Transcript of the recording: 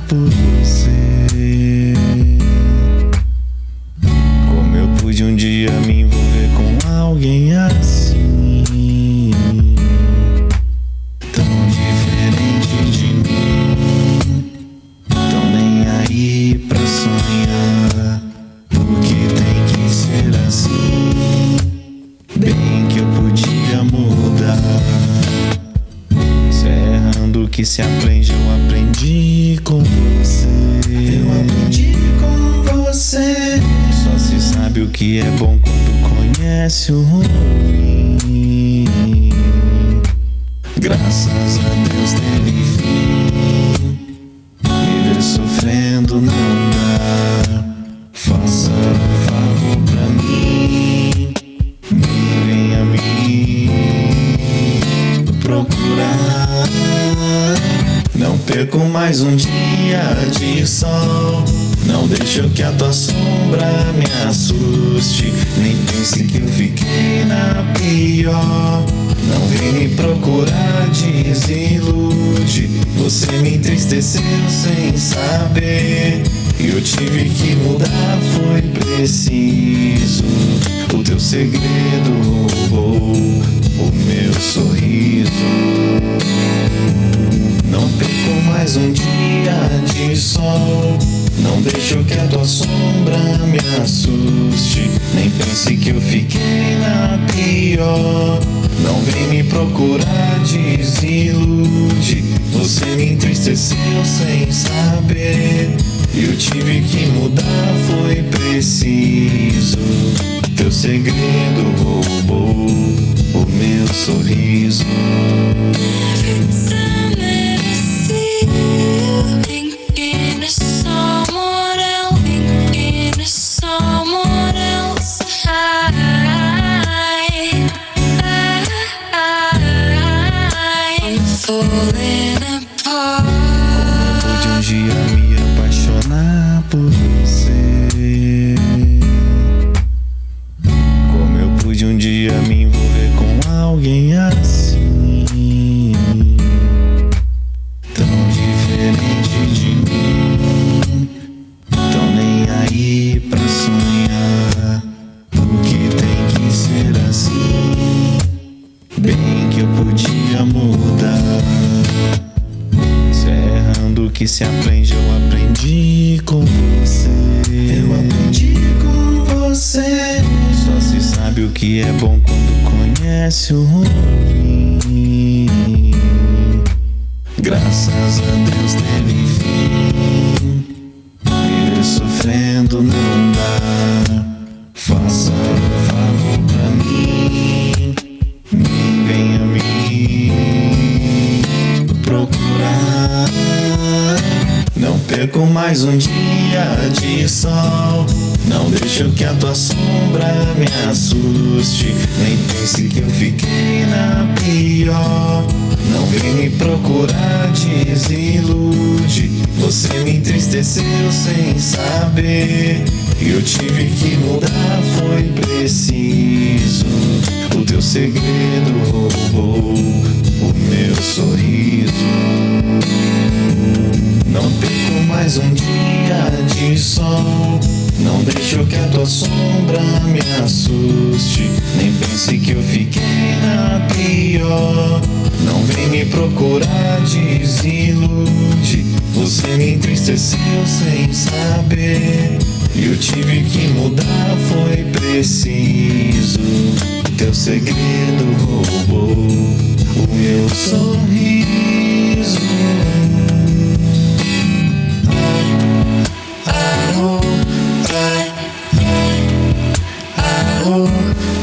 por você. Como eu pude um dia me envolver com alguém assim, tão diferente de mim, tão nem aí pra sonhar. Porque tem que ser assim, bem que eu podia mudar. Cerrando que se aprende, eu aprendi com você. Eu aprendi com você. Só se sabe o que é bom quando conhece o ruim. Graças a Deus teve fim. Viver sofrendo não dá. Faça um favor pra mim, me venha me procurar. Não perco mais um dia de sol. Não deixo que a tua sombra me assuste. Nem pense que eu fiquei na pior. Não vem me procurar, desilude. Você me entristeceu sem saber. Eu tive que mudar, foi preciso. O teu segredo roubou o meu sorriso. Não perco mais um dia de sol. Não deixo que a tua sombra me assuste. Nem pense que eu fiquei na pior. Não vem me procurar, desilude. Você me entristeceu sem saber. Eu tive que mudar, foi preciso. Teu segredo roubou o meu sorriso. Como eu pude um dia me apaixonar por você. Como eu pude um dia me envolver com alguém assim, tão diferente de mim, tão nem aí pra sonhar. Porque tem que ser assim, bem que eu podia mudar. Cerrando que se aprende, eu aprendi com você. Eu aprendi com você. Só se sabe o que é bom quando conhece o ruim. Graças a Deus teve fim. Viver sofrendo não dá. Faça um favor pra mim, me venha me procurar. Não perco mais um dia de sol. Não deixo que a tua sombra me assuste. Nem pense que eu fiquei na pior. Não vem me procurar, desilude. Você me entristeceu sem saber. Eu tive que mudar, foi preciso. O teu segredo roubou o meu sorriso. Não perco mais um dia de sol. Não deixo que a tua sombra me assuste. Nem pense que eu fiquei na pior. Não vem me procurar, desilude. Você me entristeceu sem saber. Eu tive que mudar, foi preciso. Teu segredo roubou o meu sorriso. Oh,